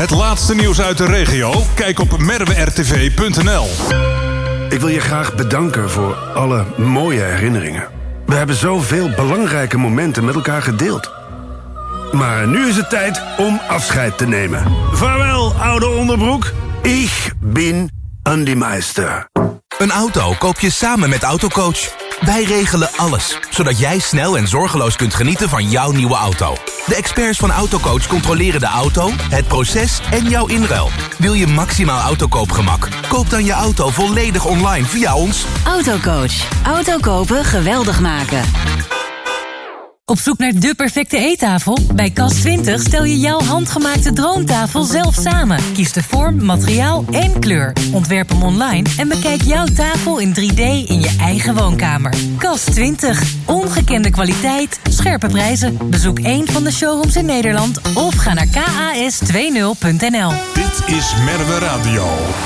Het laatste nieuws uit de regio? Kijk op merwertv.nl. Ik wil je graag bedanken voor alle mooie herinneringen. We hebben zoveel belangrijke momenten met elkaar gedeeld. Maar nu is het tijd om afscheid te nemen. Vaarwel, oude onderbroek. Ik ben Andy Meister. Een auto koop je samen met Autocoach. Wij regelen alles, zodat jij snel en zorgeloos kunt genieten van jouw nieuwe auto. De experts van Autocoach controleren de auto, het proces en jouw inruil. Wil je maximaal autokoopgemak? Koop dan je auto volledig online via ons. Autocoach. Auto kopen geweldig maken. Op zoek naar de perfecte eettafel? Bij Cas20 stel je jouw handgemaakte droomtafel zelf samen. Kies de vorm, materiaal en kleur. Ontwerp hem online en bekijk jouw tafel in 3D in je eigen woonkamer. Cas20. Ongekende kwaliteit, scherpe prijzen. Bezoek een van de showrooms in Nederland of ga naar kas20.nl. Dit is Merwe Radio.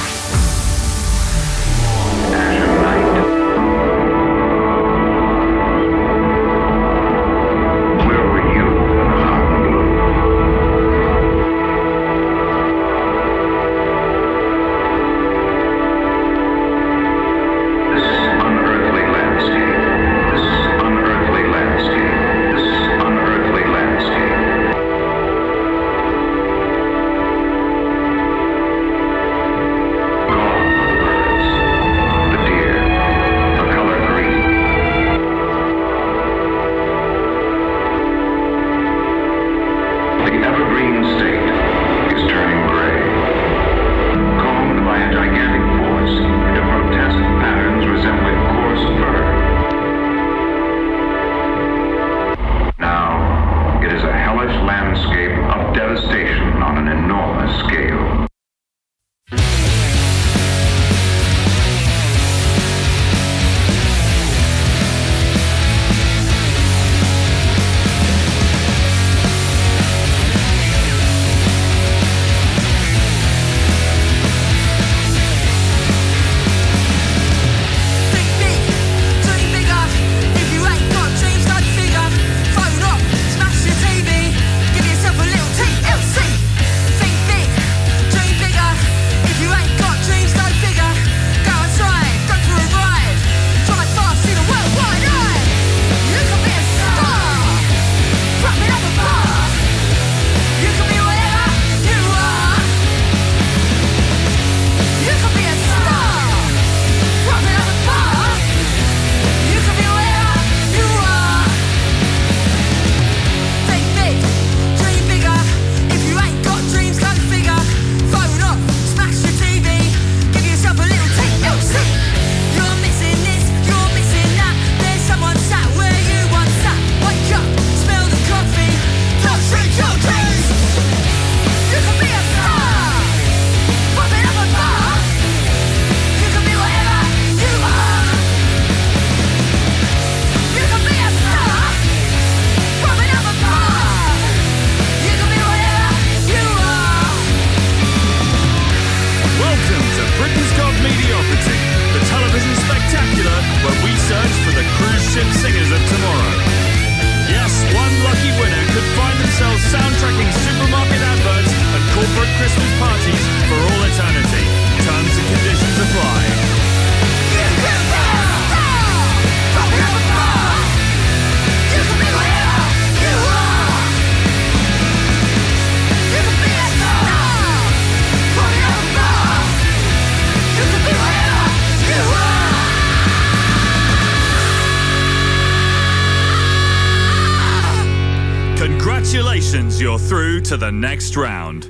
Congratulations, you're through to the next round.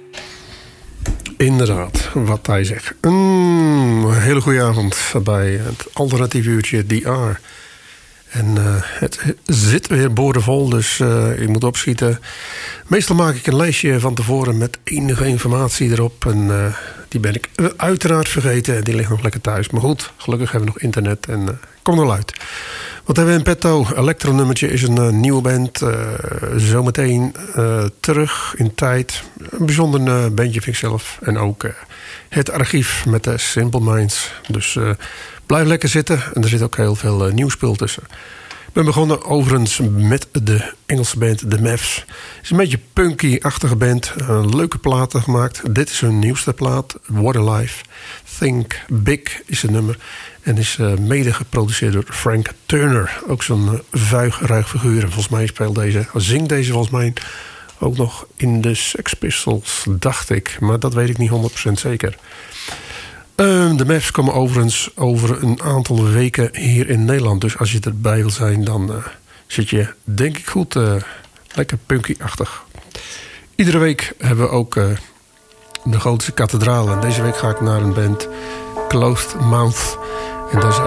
Inderdaad, wat hij zegt. Een hele goede avond bij het alternatief uurtje DR. En het zit weer boordevol, dus je moet opschieten. Meestal maak ik een lijstje van tevoren met enige informatie erop. En die ben ik uiteraard vergeten. Die ligt nog lekker thuis. Maar goed, gelukkig hebben we nog internet en kom er uit. Wat hebben we in petto? Elektronummertje is een nieuwe band. Zometeen terug in tijd. Een bijzonder bandje vind ik zelf. En ook het archief met de Simple Minds. Dus blijf lekker zitten. En er zit ook heel veel nieuwspul tussen. We begonnen overigens met de Engelse band The Mavs. Het is een beetje punky-achtige band. Leuke platen gemaakt. Dit is hun nieuwste plaat, What a Life. Think Big is het nummer. En is mede geproduceerd door Frank Turner. Ook zo'n ruig figuur. En volgens mij zingt deze volgens mij ook nog in de Sex Pistols, dacht ik. Maar dat weet ik niet 100% zeker. De Mavs komen overigens over een aantal weken hier in Nederland. Dus als je erbij wil zijn, dan zit je denk ik goed. Lekker punky-achtig. Iedere week hebben we ook de Gotische Kathedraal. En deze week ga ik naar een band, Closed Mouth. En dat is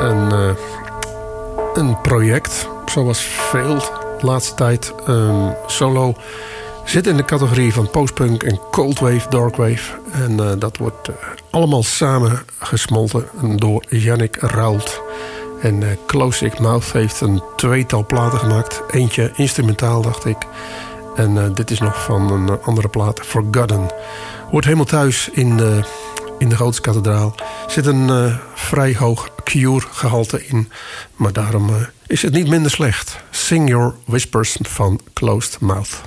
een project, zoals veel de laatste tijd. Solo zit in de categorie van postpunk en coldwave, darkwave. En dat wordt allemaal samen gesmolten door Yannick Rault. En Closed Mouth heeft een tweetal platen gemaakt. Eentje instrumentaal, dacht ik. En dit is nog van een andere plaat, Forgotten. Hoort helemaal thuis in de Gotische Kathedraal. Er zit een vrij hoog Cure-gehalte in. Maar daarom is het niet minder slecht. Sing Your Whispers van Closed Mouth.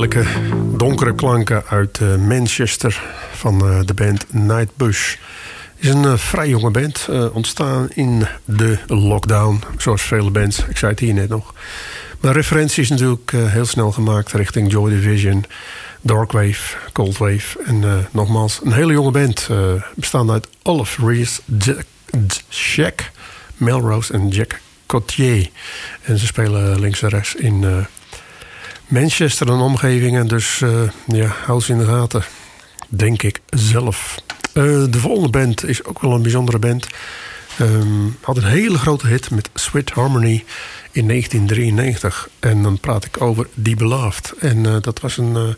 heerlijke donkere klanken uit Manchester van de band Nightbush. Het is een vrij jonge band, ontstaan in de lockdown, zoals vele bands. Ik zei het hier net nog. Maar referentie is natuurlijk heel snel gemaakt richting Joy Division, Darkwave, Coldwave. En nogmaals, een hele jonge band, bestaande uit Olive Reese, Jack Melrose en Jack Cotier. En ze spelen links en rechts in Manchester en omgevingen. Dus hou ze in de gaten. Denk ik zelf. De volgende band is ook wel een bijzondere band. Had een hele grote hit met Sweet Harmony in 1993. En dan praat ik over The Beloved. En dat was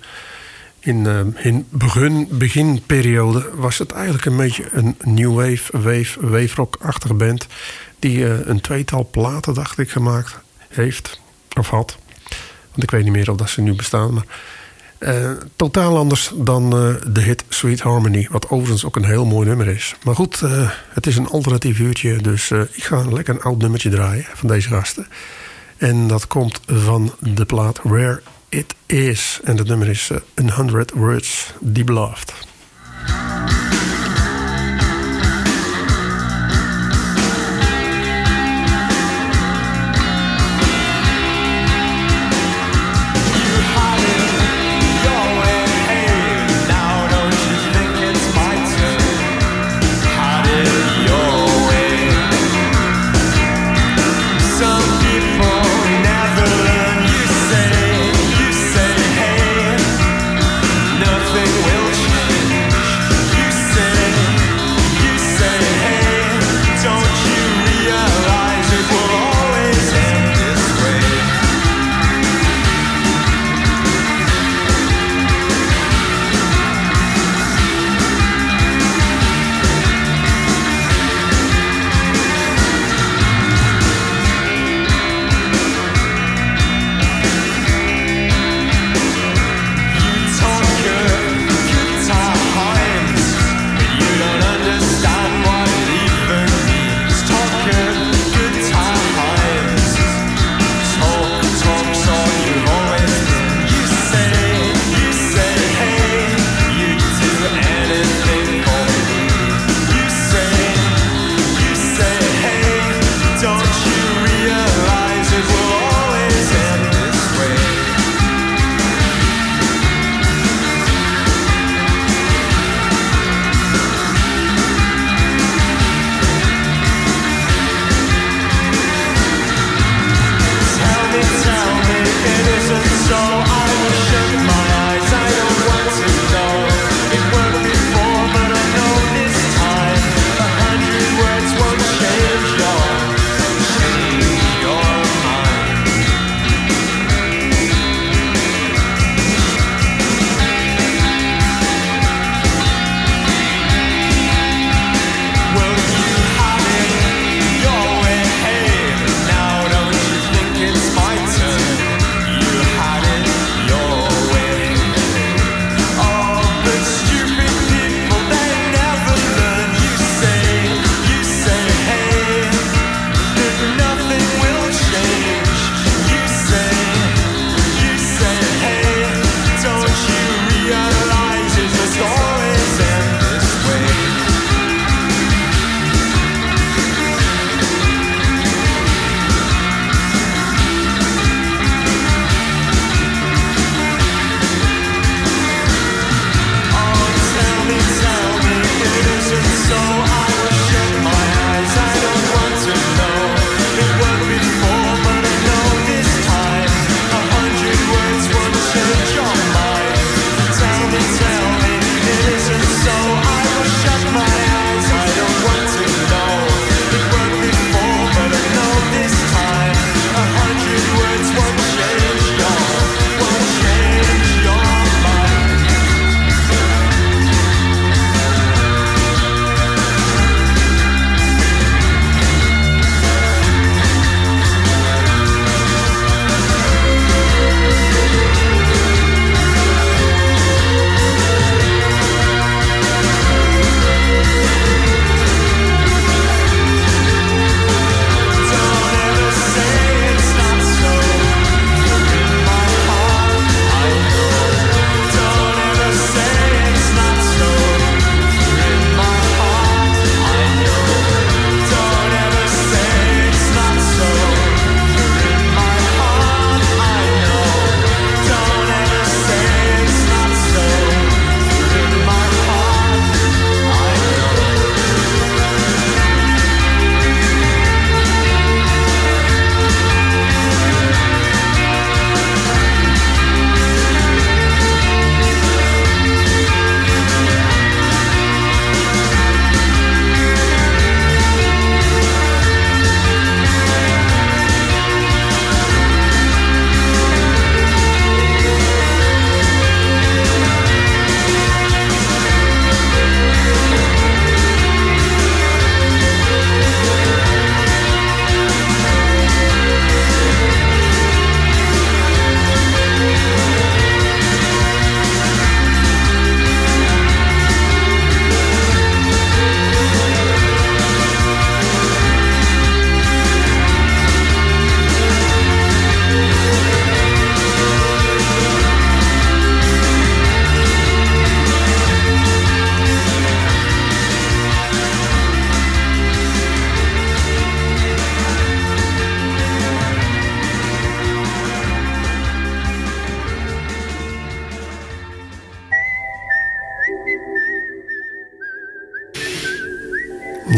in beginperiode was het eigenlijk een beetje een new wave rock-achtige band. Die een tweetal platen, dacht ik, gemaakt heeft. Of had. Want ik weet niet meer of dat ze nu bestaan. Maar totaal anders dan de hit Sweet Harmony. Wat overigens ook een heel mooi nummer is. Maar goed, het is een alternatief uurtje. Dus ik ga lekker een oud nummertje draaien van deze gasten. En dat komt van de plaat Where It Is. En dat nummer is 100 Words, The Beloved. Nothing will change.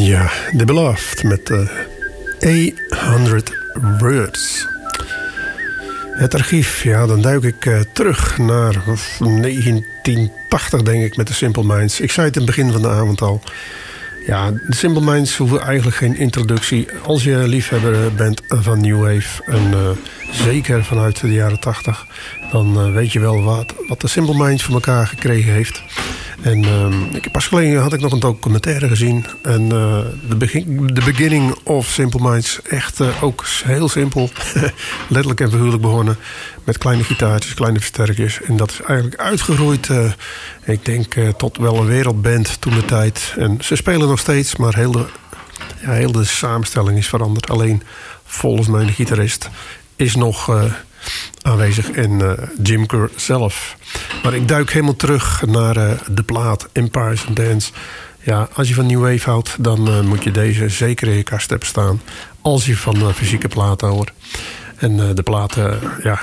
Ja, The Beloved met 800 Words. Het archief, ja, dan duik ik terug naar 1980, denk ik, met de Simple Minds. Ik zei het in het begin van de avond al. Ja, de Simple Minds hoeven eigenlijk geen introductie. Als je liefhebber bent van New Wave, en zeker vanuit de jaren 80... dan weet je wel wat de Simple Minds voor elkaar gekregen heeft. En pas geleden had ik nog een documentaire gezien. En The Beginning of Simple Minds. Echt ook heel simpel. Letterlijk en figuurlijk begonnen. Met kleine gitaartjes, kleine versterkers. En dat is eigenlijk uitgegroeid. Ik denk tot wel een wereldband toen de tijd. En ze spelen nog steeds. Maar heel de samenstelling is veranderd. Alleen volgens mij de gitarist is nog aanwezig. En Jim Kerr zelf. Maar ik duik helemaal terug naar de plaat Empires and Dance. Ja, als je van New Wave houdt, dan moet je deze zeker in je kast hebben staan. Als je van fysieke platen hoort. En de platen,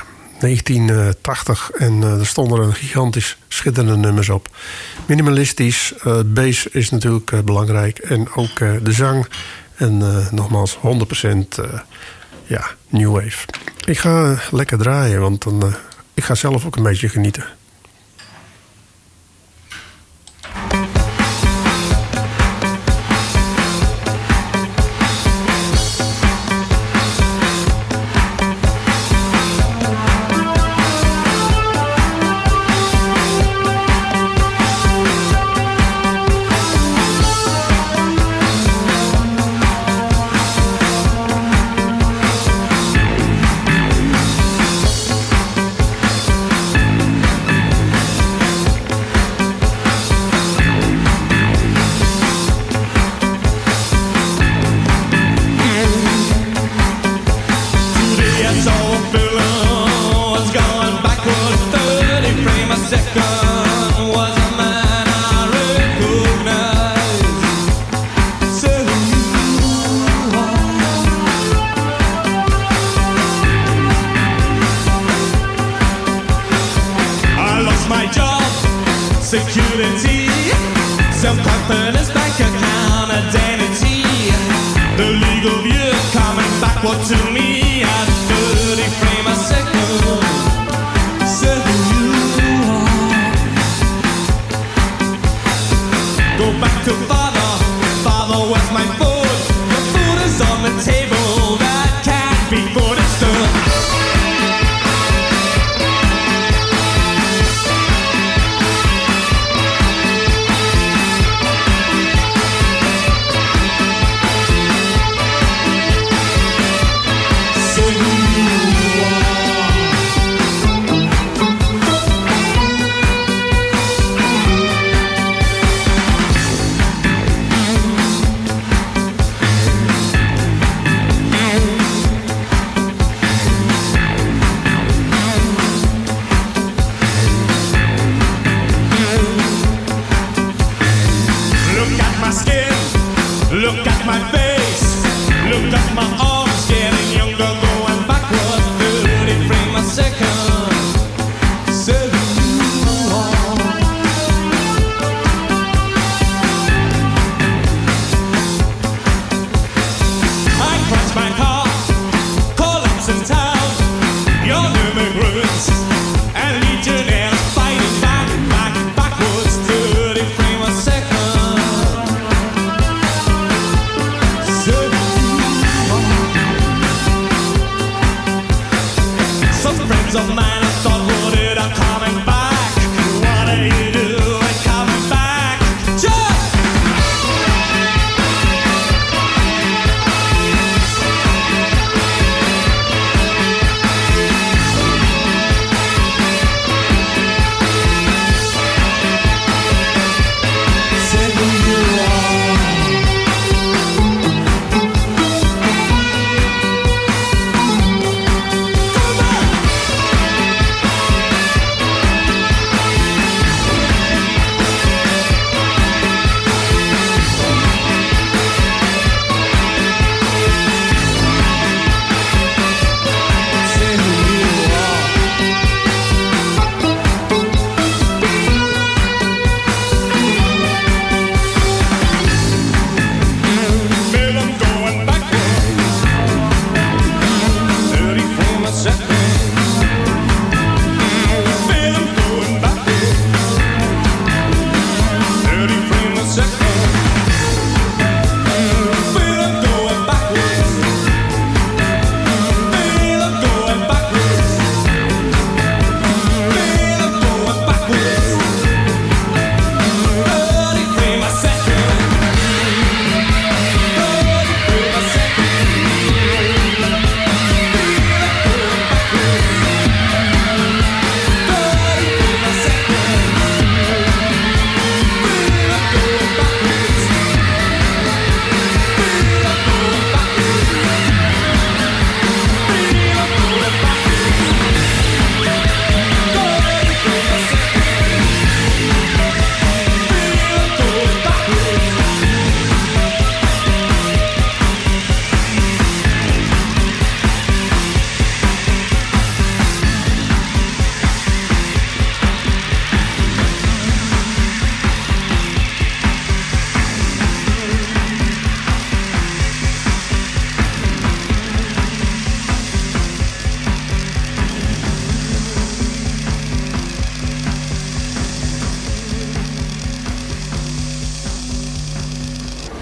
1980. En er stonden er gigantisch schitterende nummers op. Minimalistisch, bass is natuurlijk belangrijk. En ook de zang. En nogmaals, 100% New Wave. Ik ga lekker draaien, want dan, ik ga zelf ook een beetje genieten.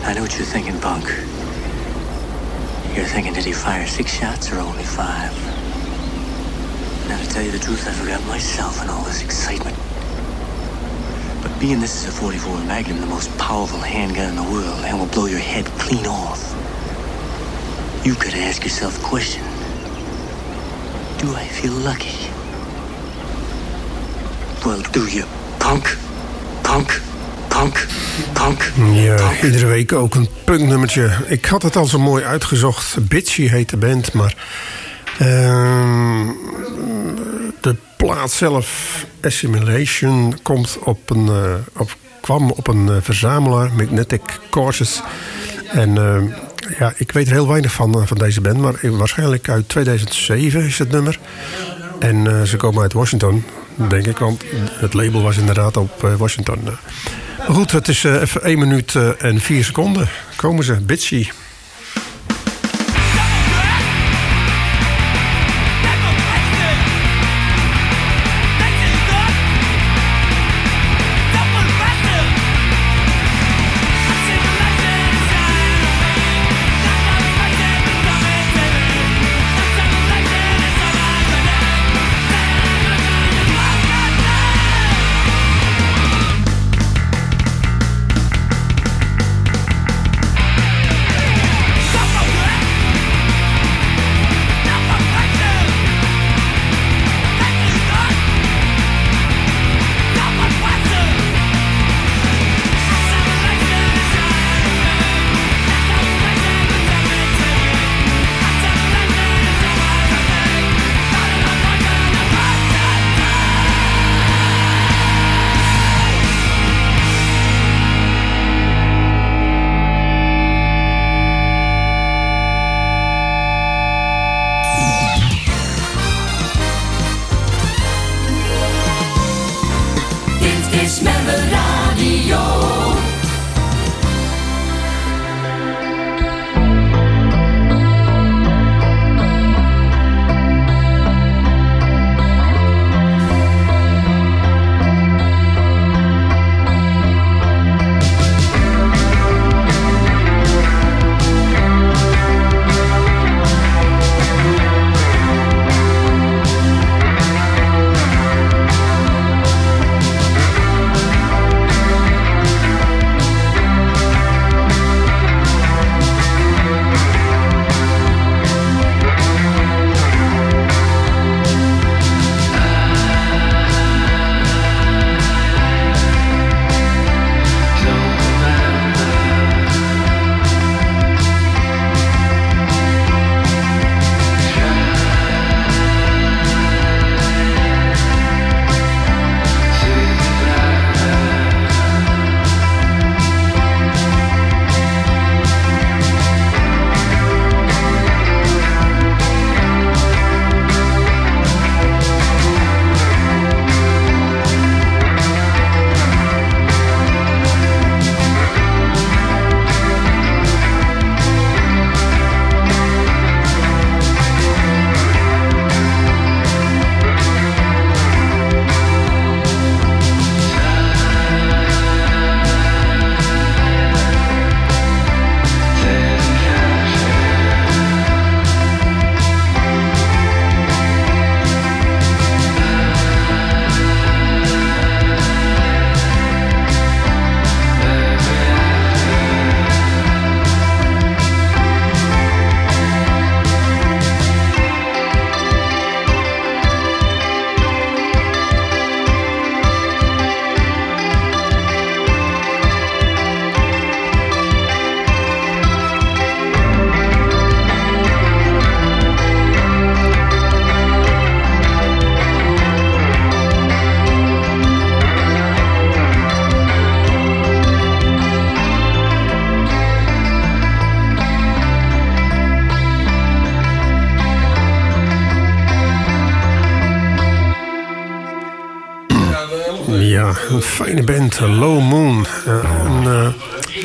I know what you're thinking, punk. You're thinking, did he fire 6 shots or only 5? Now, to tell you the truth, I forgot myself in all this excitement. But being this is a 44 Magnum, the most powerful handgun in the world, and will blow your head clean off, you could ask yourself a question. Do I feel lucky? Well, do you, punk? Punk? Punk? Punk? Ja, punk. Iedere week ook een punknummertje. Ik had het al zo mooi uitgezocht. Bitchy heet de band, maar... de plaat zelf, Assimilation, kwam op een verzamelaar, Magnetic Courses. En ja, ik weet er heel weinig van deze band, maar waarschijnlijk uit 2007 is het nummer. En ze komen uit Washington, denk ik, want het label was inderdaad op Washington. Maar goed, het is even 1 minuut en 4 seconden. Komen ze, Bitchy. Ja, een fijne band, Low Moon. Een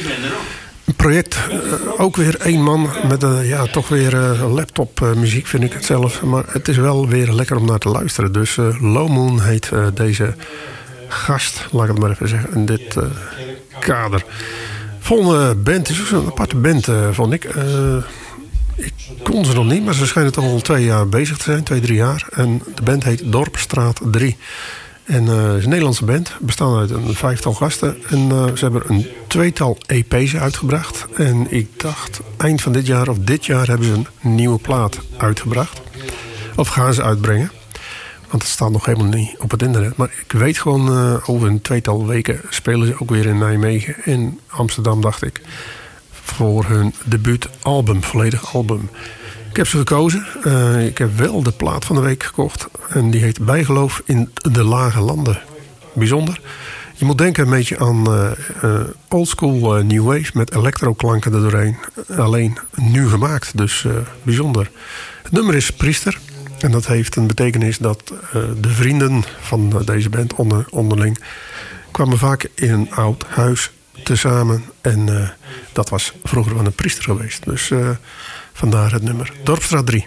project, ook weer 1 man met toch weer laptop muziek vind ik het zelf. Maar het is wel weer lekker om naar te luisteren. Dus Low Moon heet deze gast, laat ik het maar even zeggen, in dit kader. Volgende band is ook zo'n aparte band, vond ik. Ik kon ze nog niet, maar ze schijnen toch al 2 jaar bezig te zijn. 2-3 jaar. En de band heet Dorpstraat 3. En het is een Nederlandse band. Bestaan uit een 5-tal gasten. En ze hebben een 2-tal EP's uitgebracht. En ik dacht, eind van dit jaar of dit jaar hebben ze een nieuwe plaat uitgebracht. Of gaan ze uitbrengen. Want het staat nog helemaal niet op het internet. Maar ik weet gewoon, over een 2-tal weken spelen ze ook weer in Nijmegen. In Amsterdam, dacht ik. Voor hun debuutalbum, volledig album. Ik heb ze gekozen. Ik heb wel de plaat van de week gekocht. En die heet Bijgeloof in de Lage Landen. Bijzonder. Je moet denken een beetje aan oldschool New Wave met electroklanken er doorheen. Alleen nu gemaakt, dus bijzonder. Het nummer is Priester. En dat heeft een betekenis dat de vrienden van deze band onderling kwamen vaak in een oud huis tezamen. En dat was vroeger van een priester geweest. Dus vandaar het nummer. Dorpstraat 3.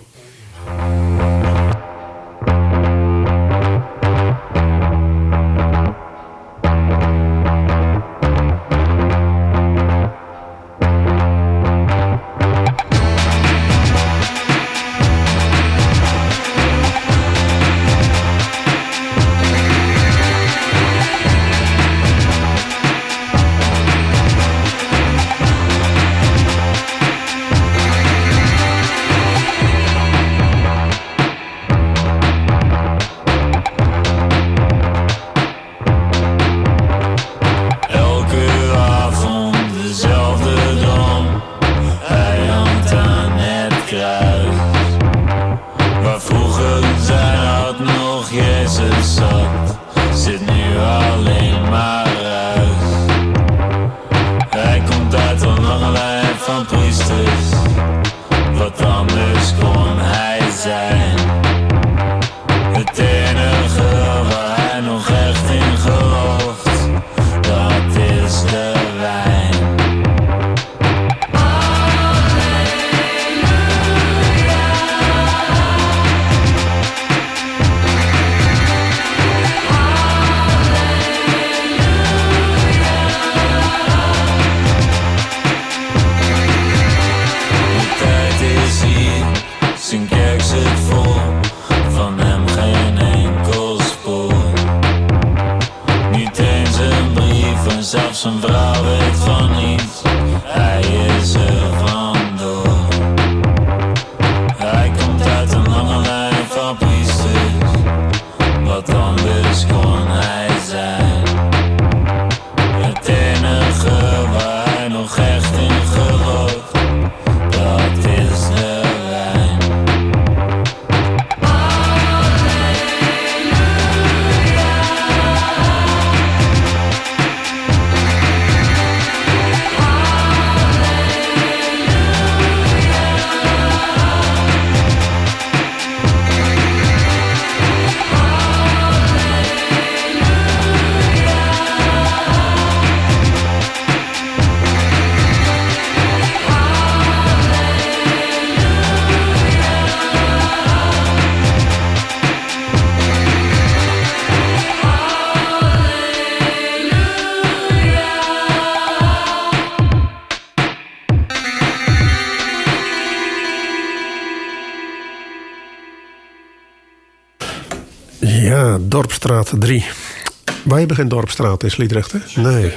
Ja, Dorpstraat 3. Wij hebben geen Dorpstraat in Sliedrecht, hè? Nee.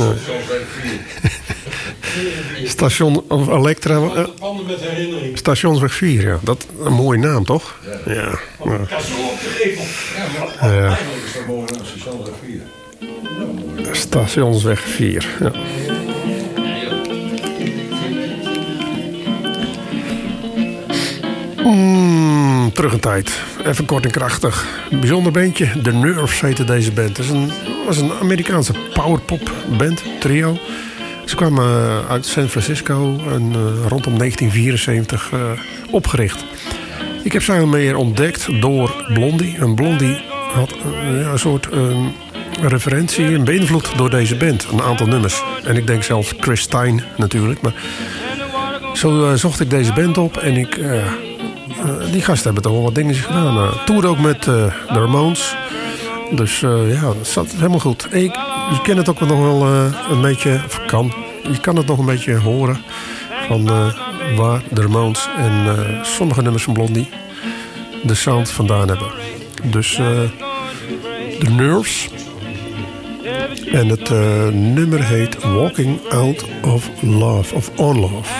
Station of Elektra. Stationsweg 4, ja. Dat is een mooie naam, toch? Ja. Ja. Eigenlijk is dat mooi, Stationsweg 4. Stationsweg 4, ja. Terug in tijd. Even kort en krachtig. Bijzonder bandje. The Nerves heette deze band. Het was een Amerikaanse powerpop band, trio. Ze kwamen uit San Francisco en rondom 1974 opgericht. Ik heb ze meer ontdekt door Blondie. En Blondie had een soort referentie en beïnvloed door deze band. Een aantal nummers. En ik denk zelfs Chris Stein natuurlijk. Maar zo zocht ik deze band op en ik... die gasten hebben toch wel wat dingen gedaan. Toerde ook met de Ramones. Dus ja, dat zat helemaal goed. Je kent het ook nog wel een beetje, of kan. je kan het nog een beetje horen van waar de Ramones en sommige nummers van Blondie de sound vandaan hebben. Dus de Nerves. En het nummer heet Walking Out of Love, of On Love.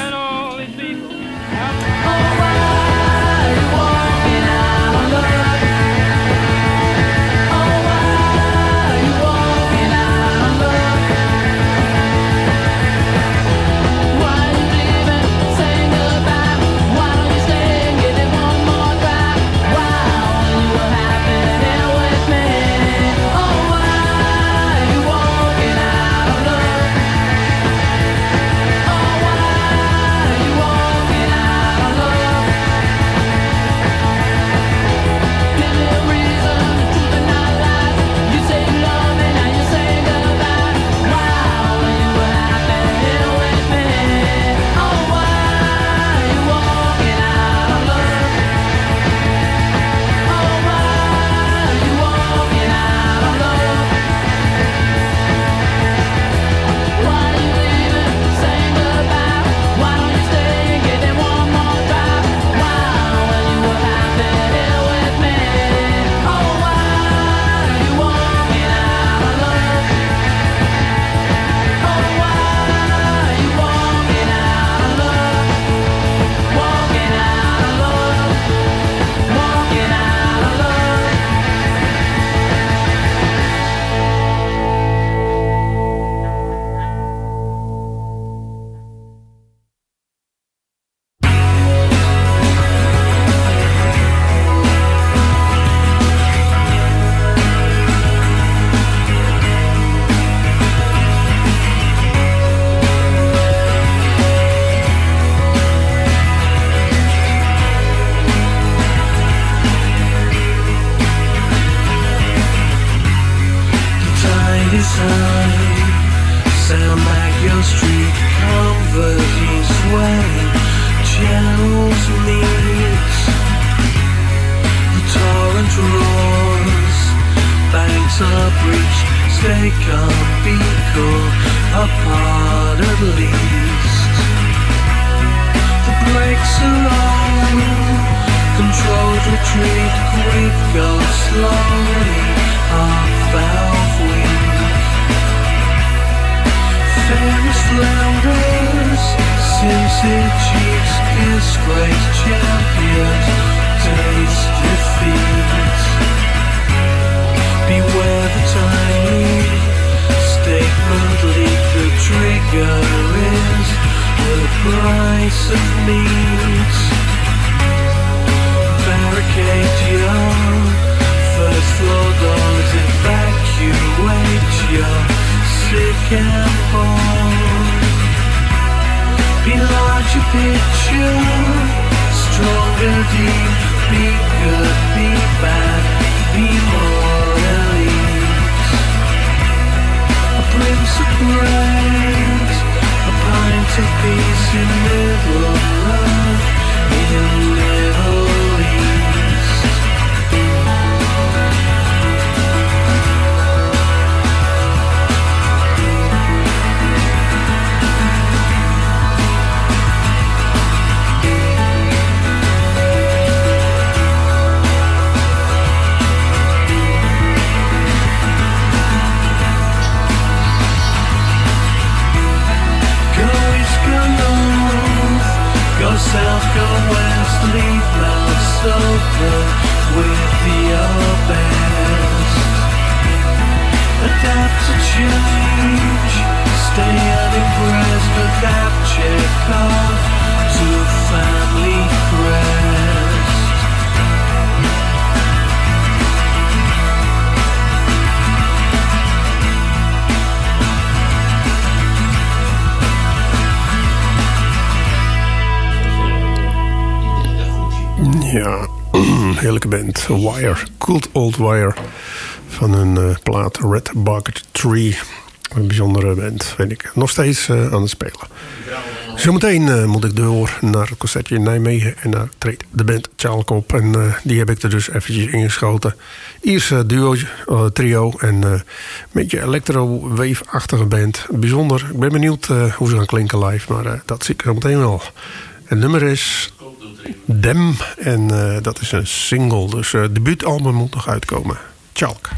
Ja, heerlijke band. Wire, Cold Old Wire. Van hun plaat Red Bucket Tree. Een bijzondere band, vind ik. Nog steeds aan het spelen. Zometeen moet ik door naar het concertje in Nijmegen. En daar treedt de band Chalk op. En die heb ik er dus eventjes ingeschoten. Ierse duo, trio. En een beetje electro-wave-achtige band. Bijzonder. Ik ben benieuwd hoe ze gaan klinken live. Maar dat zie ik zometeen wel. Het nummer is Dem. En dat is een single. Dus het debuutalbum moet nog uitkomen. Chalk.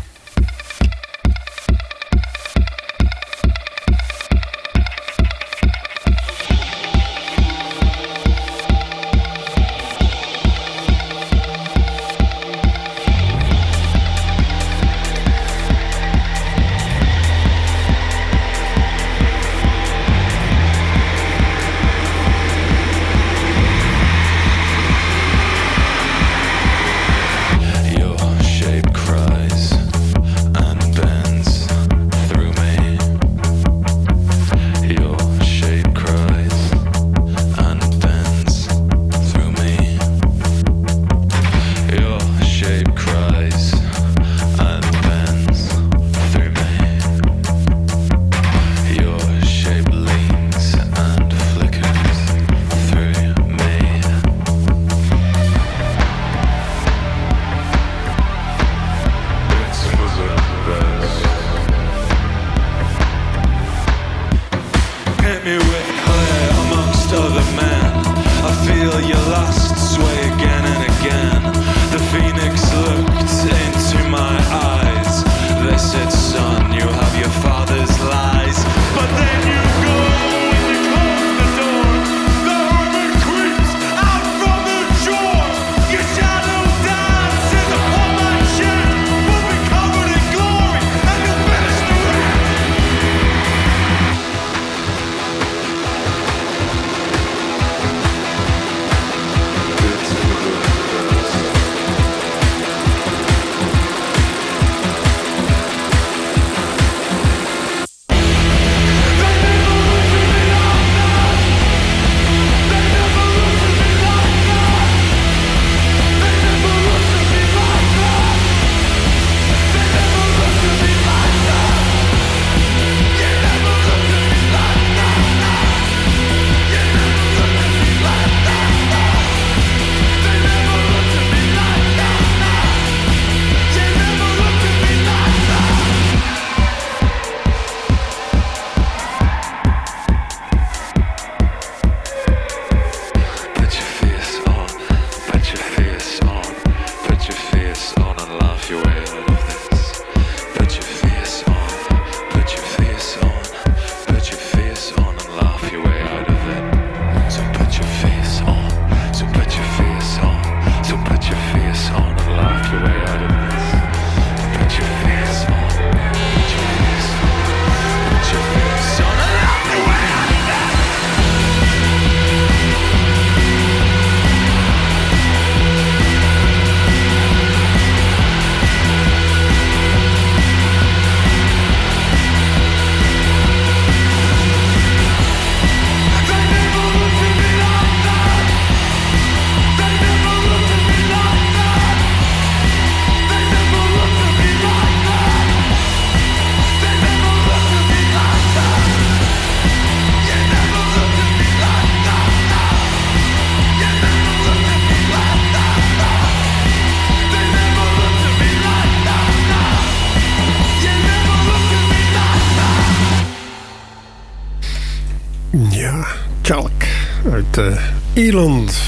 Ja, Chalk uit Ierland.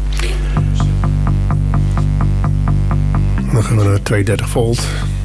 Dan gaan we naar 230 volt.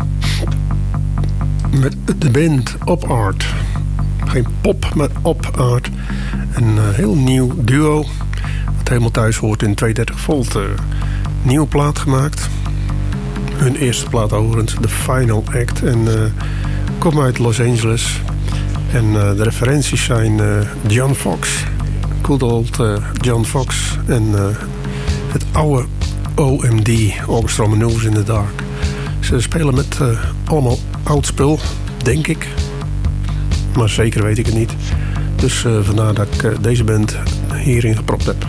Met de band Op Art. Geen pop, maar Op Art. Een heel nieuw duo. Wat helemaal thuis hoort in 230 volt. Nieuwe plaat gemaakt. Hun eerste plaat overigens, The Final Act. En komt uit Los Angeles. En de referenties zijn John Fox. Good old John Fox. En het oude OMD, Orchestra Maneuvers in the Dark. Ze spelen met allemaal oud spul, denk ik. Maar zeker weet ik het niet. Dus vandaar dat ik deze band hierin gepropt heb.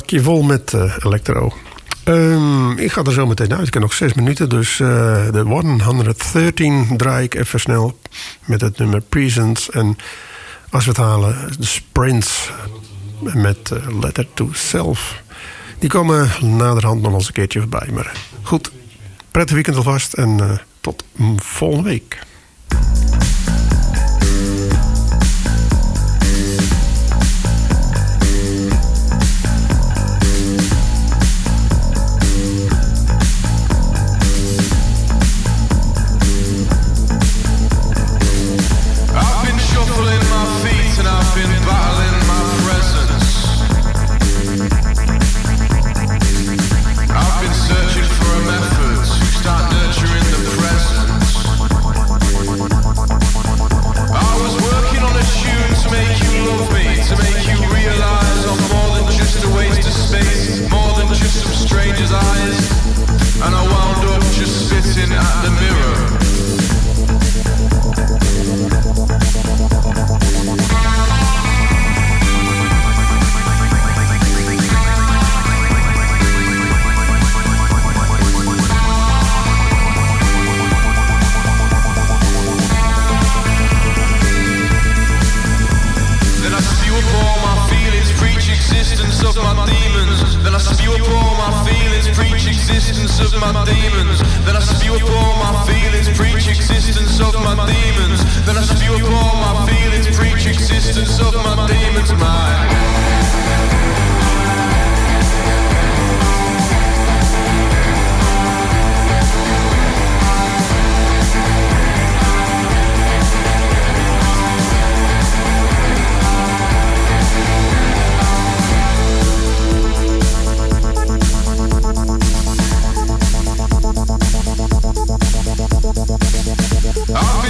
bakje vol met electro. Ik ga er zo meteen uit. Ik heb nog 6 minuten. Dus de 113 draai ik even snel met het nummer Presence. En als we het halen, de Sprints met Letter to Self. Die komen naderhand nog eens een keertje voorbij. Maar goed, prettig weekend alvast en tot volgende week.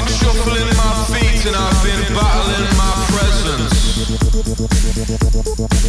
I've been battling my presence.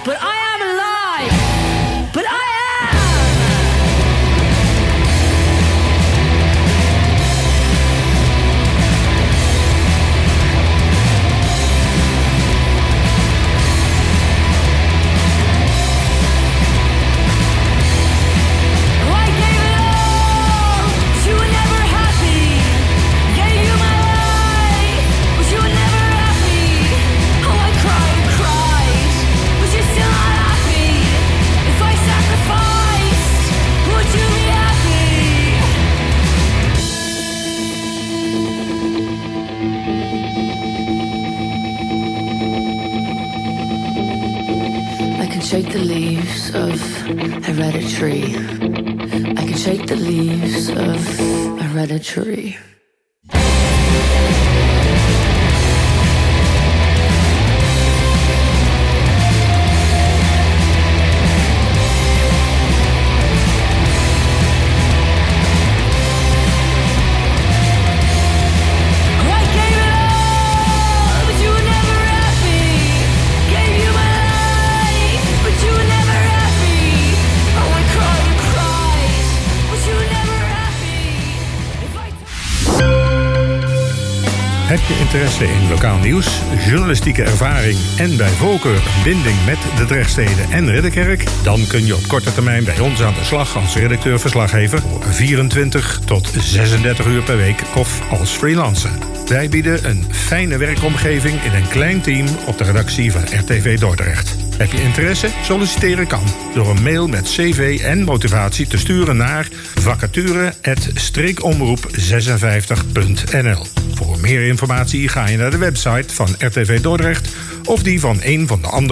but I am alive. But I am. I gave it all, but you were never happy. Gave you my life, but you were never happy. Oh, I cried and cried, but you're still not happy. If I sacrificed, would you be happy? I can shake the leaves of hereditary. I can shake the leaves of hereditary. I gave it all, but you were never happy. Gave you my life, but you were never happy. Oh, I cried and cried, but you were never happy. If I Heb je interesse in lokaal nieuws, journalistieke ervaring en bij voorkeur een binding met de Drechtsteden en Ridderkerk? Dan kun je op korte termijn bij ons aan de slag als redacteur-verslaggever voor 24 tot 36 uur per week of als freelancer. Wij bieden een fijne werkomgeving in een klein team op de redactie van RTV Dordrecht. Heb je interesse? Solliciteren kan door een mail met cv en motivatie te sturen naar vacature@streekomroep56.nl. Voor meer informatie ga je naar de website van RTV Dordrecht of die van een van de andere